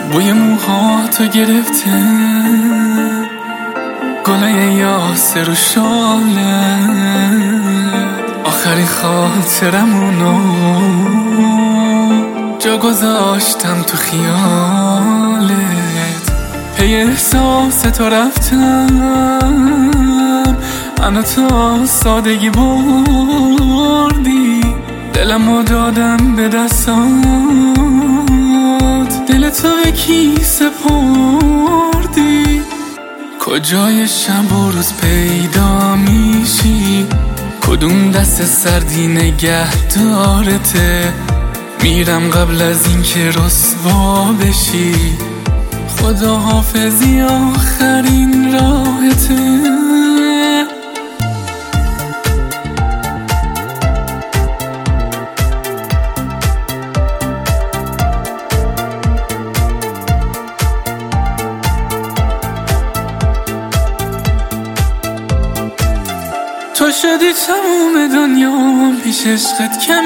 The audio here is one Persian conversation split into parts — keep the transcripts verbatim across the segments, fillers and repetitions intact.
بوی موهاتو گرفته گلای یاسر و شاله، آخرین خاطرمونو جا گذاشتم تو خیالت. پی احساس تو رفتم، منو تا سادگی بردی، دلمو دادم به دستات، دل تو به کی سپردی؟ کجای شب و روز پیدا میشی؟ کدوم دست سردی نگه دارته؟ میرم قبل از این که رسوا بشی، خدا حافظی آخرین راهته. تو شدی تموم دنیا پیش عشقت کم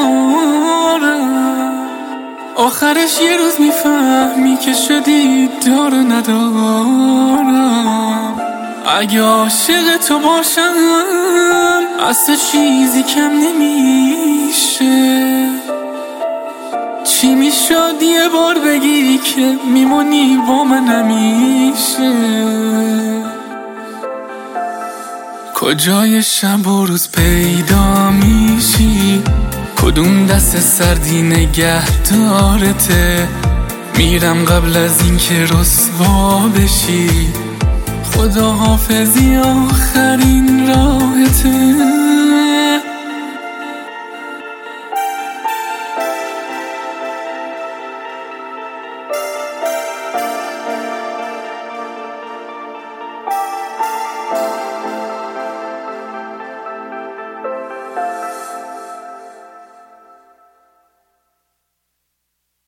میارم، آخرش یه روز میفهمی که شدی دار و ندارم. اگه عاشق تو باشم از تو چیزی کم نمیشه، چی میشد یه بار بگی که میمونی با من همیشه؟ کجای شب و روز پیدا میشی؟ کدوم دست سردی نگه دارته؟ میرم قبل از این که رسوا بشی، خدا حافظی آخر